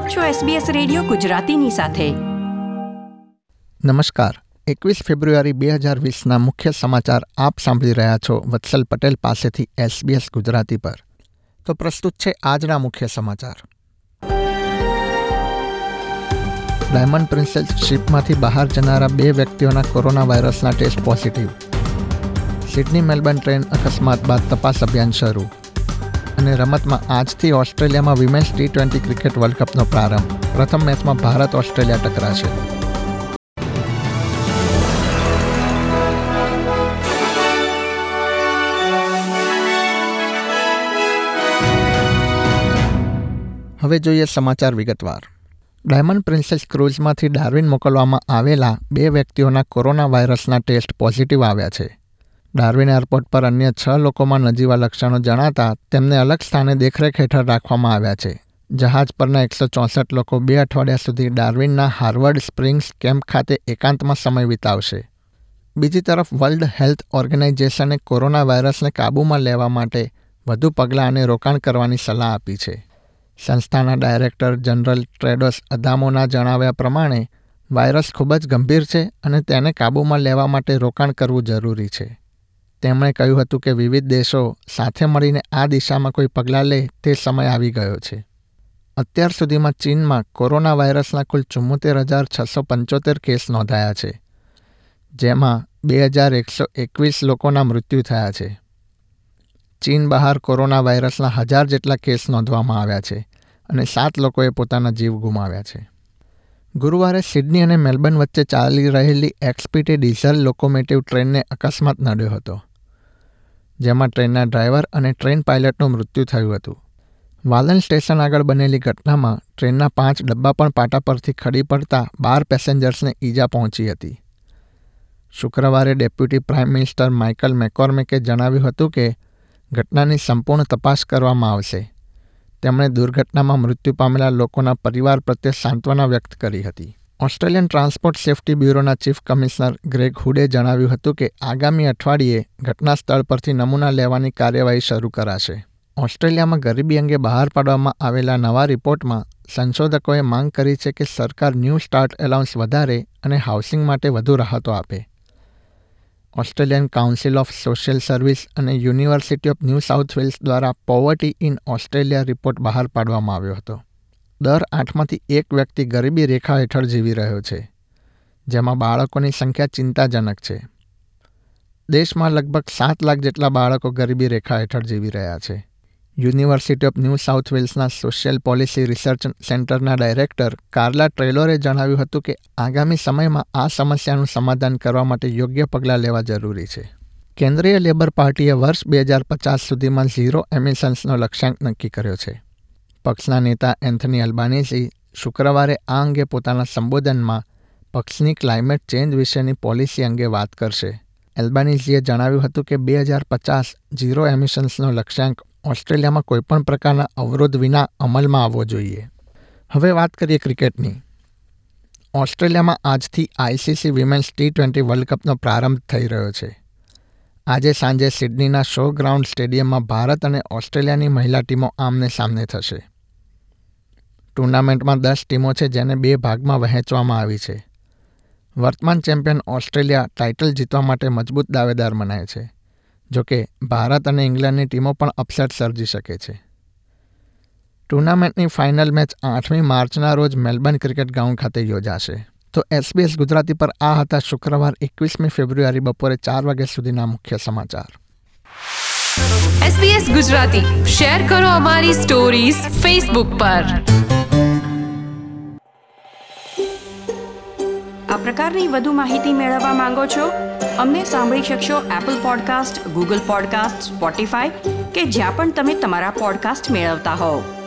આપ છો SBS radio ગુજરાતીની સાથે. નમસ્કાર. 21 ફેબ્રુઆરી 2020ના મુખ્ય સમાચાર આપ સાંભળી રહ્યા છો વત્સલ પટેલ પાસેથી SBS ગુજરાતી પર. તો પ્રસ્તુત છે આજના મુખ્ય સમાચાર. ડાયમંડ પ્રિન્સેસ શિપમાંથી બહાર જનારા 2 વ્યક્તિઓના કોરોના વાયરસના test positive. Sydney Melbourne train અકસ્માત બાદ તપાસ અભિયાન શરૂ. અને રમતમાં આજથી ઓસ્ટ્રેલિયામાં વિમેન્સ T20 ક્રિકેટ વર્લ્ડ કપનો પ્રારંભ. પ્રથમ મેચમાં ભારત ઓસ્ટ્રેલિયા ટકરાશે. હવે જોઈએ સમાચાર વિગતવાર. ડાયમંડ પ્રિન્સેસ ક્રૂઝમાંથી ડાર્વિન મોકલવામાં આવેલા 2 વ્યક્તિઓના કોરોના વાયરસના ટેસ્ટ પોઝિટિવ આવ્યા છે. ડાર્વિન એરપોર્ટ પર અન્ય 6 લોકોમાં નજીવા લક્ષણો જણાતા તેમને અલગ સ્થાને દેખરેખ હેઠળ રાખવામાં આવ્યા છે. જહાજ પરના 164 લોકો 2 અઠવાડિયા સુધી ડાર્વિનના હાર્વર્ડ સ્પ્રિંગ્સ કેમ્પ ખાતે એકાંતમાં સમય વિતાવશે. બીજી તરફ વર્લ્ડ હેલ્થ ઓર્ગેનાઇઝેશને કોરોના વાયરસને કાબૂમાં લેવા માટે વધુ પગલાં અને રોકાણ કરવાની સલાહ આપી છે. સંસ્થાના ડાયરેક્ટર જનરલ ટ્રેડોસ અદામોના જણાવ્યા પ્રમાણે વાયરસ ખૂબ જ ગંભીર છે અને તેને કાબૂમાં લેવા માટે રોકાણ કરવું જરૂરી છે. તેમણે કહ્યું હતું કે વિવિધ દેશો સાથે મળીને આ દિશામાં કોઈ પગલાં લે તે સમય આવી ગયો છે. અત્યાર સુધીમાં ચીનમાં કોરોના વાયરસના કુલ 74,675 કેસ નોંધાયા છે, જેમાં 2,121 લોકોના મૃત્યુ થયા છે. ચીન બહાર કોરોના વાયરસના 1000 જેટલા કેસ નોંધવામાં આવ્યા છે અને 7 લોકોએ પોતાના જીવ ગુમાવ્યા છે. ગુરુવારે સિડની અને મેલબર્ન વચ્ચે ચાલી રહેલી XPT ડીઝલ લોકોમોટિવ ટ્રેનને અકસ્માત નડ્યો હતો, જેમાં ટ્રેનના ડ્રાઈવર અને ટ્રેન પાયલટનું મૃત્યુ થયું હતું. વાલન સ્ટેશન આગળ બનેલી ઘટનામાં ટ્રેનના 5 ડબ્બા પણ પાટા પરથી ખડી પડતા 12 પેસેન્જર્સને ઈજા પહોંચી હતી. શુક્રવારે ડેપ્યુટી પ્રાઇમ મિનિસ્ટર માઇકલ મેકોર્મિકે જણાવ્યું હતું કે ઘટનાની સંપૂર્ણ તપાસ કરવામાં આવશે. તેમણે દુર્ઘટનામાં મૃત્યુ પામેલા લોકોના પરિવાર પ્રત્યે સાંત્વના વ્યક્ત કરી હતી. ઓસ્ટ્રેલિયન ટ્રાન્સપોર્ટ સેફ્ટી બ્યુરોના ચીફ કમિશનર ગ્રેગ હુડે જણાવ્યું હતું કે આગામી અઠવાડિયે ઘટના સ્થળ પરથી નમૂના લેવાની કાર્યવાહી શરૂ કરાશે. ઓસ્ટ્રેલિયામાં ગરીબી અંગે બહાર પાડવામાં આવેલા નવા રિપોર્ટમાં સંશોધકોએ માંગ કરી છે કે સરકાર ન્યૂ સ્ટાર્ટ એલાઉન્સ વધારે અને હાઉસિંગ માટે વધુ રાહતો આપે. Australian council of social service અને university of New South Wales દ્વારા પોવર્ટી ઇન ઓસ્ટ્રેલિયા રિપોર્ટ બહાર પાડવામાં આવ્યો હતો. દર 8માંથી 1 વ્યક્તિ ગરીબી રેખા હેઠળ જીવી રહ્યો છે, જેમાં બાળકોની સંખ્યા ચિંતાજનક છે. દેશમાં લગભગ 7 લાખ જેટલા બાળકો ગરીબી રેખા હેઠળ જીવી રહ્યા છે. યુનિવર્સિટી ઓફ ન્યૂ સાઉથ વેલ્સના સોશિયલ પોલિસી રિસર્ચ સેન્ટરના ડાયરેક્ટર કાર્લા ટ્રેલોરે જણાવ્યું હતું કે આગામી સમયમાં આ સમસ્યાનું સમાધાન કરવા માટે યોગ્ય પગલાં લેવા જરૂરી છે. કેન્દ્રીય લેબર પાર્ટીએ વર્ષ 2050 સુધીમાં ઝીરો એમિશન્સનો લક્ષ્યાંક નક્કી કર્યો છે. પક્ષના નેતા એન્થની અલ્બાનીઝી શુક્રવારે આ અંગે પોતાના સંબોધનમાં પક્ષની ક્લાઇમેટ ચેન્જ વિશેની પોલિસી અંગે વાત કરશે. એલ્બાનીઝીએ જણાવ્યું હતું કે 2050 ઝીરો એમિશન્સનો લક્ષ્યાંક ઓસ્ટ્રેલિયામાં કોઈપણ પ્રકારના અવરોધ વિના અમલમાં આવવો જોઈએ. હવે વાત કરીએ ક્રિકેટની. ઓસ્ટ્રેલિયામાં આજથી ICC વિમેન્સ T20 વર્લ્ડ કપનો પ્રારંભ થઈ રહ્યો છે. આજે સાંજે સિડનીના શો ગ્રાઉન્ડ સ્ટેડિયમમાં ભારત અને ઓસ્ટ્રેલિયાની મહિલા ટીમો આમને સામને થશે. ટુર્નામેન્ટમાં 10 ટીમો છે, જેને 2 ભાગમાં વહેંચવામાં આવી છે. વર્તમાન ચેમ્પિયન ઓસ્ટ્રેલિયા ટાઇટલ જીતવા માટે મજબૂત દાવેદાર મનાય છે. જોકે ભારત અને ઇંગ્લેન્ડની ટીમો પણ અપસેટ સર્જી શકે છે. ટુર્નામેન્ટની ફાઇનલ મેચ 8મી માર્ચના રોજ મેલબર્ન ક્રિકેટ ગ્રાઉન્ડ ખાતે યોજાશે. તો SBS ગુજરાતી પર આ હતા શુક્રવાર 21મી ફેબ્રુઆરી બપોરે 4 વાગ્યા સુધીના મુખ્ય સમાચાર. SBS ગુજરાતી શેર કરો અમારી સ્ટોરીઝ ફેસબુક પર. આ પ્રકારની વધુ માહિતી મેળવવા માંગો છો? અમને સાંભળી શકશો Apple podcast, Google podcast, Spotify કે જ્યાં પણ તમે તમારા પોડકાસ્ટ મેળવતા હોવ.